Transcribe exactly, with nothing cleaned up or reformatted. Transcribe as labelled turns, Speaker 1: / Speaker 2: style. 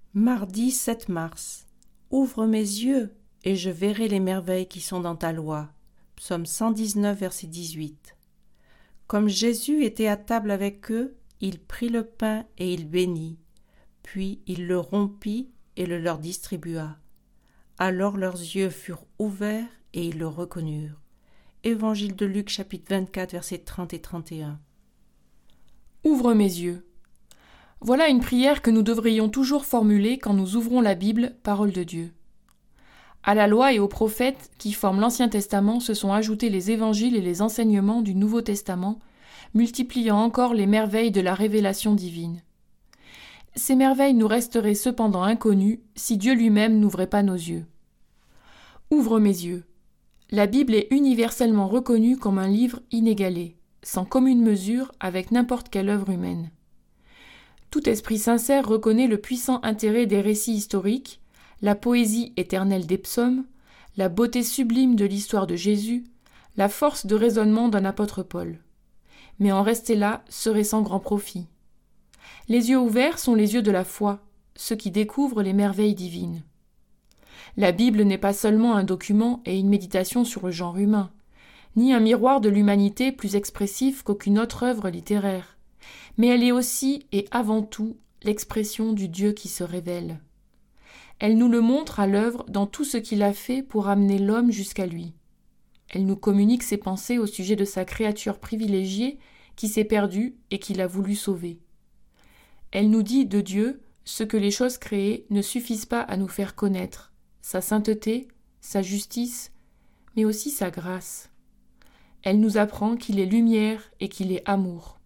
Speaker 1: Mardi sept mars. Ouvre mes yeux, et je verrai les merveilles qui sont dans ta loi. Psaume cent dix-neuf, verset dix-huit. Comme Jésus était à table avec eux, il prit le pain et il bénit. Puis il le rompit et le leur distribua. Alors leurs yeux furent ouverts et ils le reconnurent. Évangile de Luc, chapitre vingt-quatre, versets trente et trente et un.
Speaker 2: Ouvre mes yeux. Voilà une prière que nous devrions toujours formuler quand nous ouvrons la Bible, parole de Dieu. À la loi et aux prophètes qui forment l'Ancien Testament se sont ajoutés les évangiles et les enseignements du Nouveau Testament, multipliant encore les merveilles de la révélation divine. Ces merveilles nous resteraient cependant inconnues si Dieu lui-même n'ouvrait pas nos yeux. Ouvre mes yeux. La Bible est universellement reconnue comme un livre inégalé, sans commune mesure avec n'importe quelle œuvre humaine. Tout esprit sincère reconnaît le puissant intérêt des récits historiques, la poésie éternelle des psaumes, la beauté sublime de l'histoire de Jésus, la force de raisonnement d'un apôtre Paul. Mais en rester là serait sans grand profit. Les yeux ouverts sont les yeux de la foi, ceux qui découvrent les merveilles divines. La Bible n'est pas seulement un document et une méditation sur le genre humain, ni un miroir de l'humanité plus expressif qu'aucune autre œuvre littéraire, mais elle est aussi et avant tout l'expression du Dieu qui se révèle. Elle nous le montre à l'œuvre dans tout ce qu'il a fait pour amener l'homme jusqu'à lui. Elle nous communique ses pensées au sujet de sa créature privilégiée qui s'est perdue et qu'il a voulu sauver. Elle nous dit de Dieu ce que les choses créées ne suffisent pas à nous faire connaître, sa sainteté, sa justice, mais aussi sa grâce. Elle nous apprend qu'il est lumière et qu'il est amour.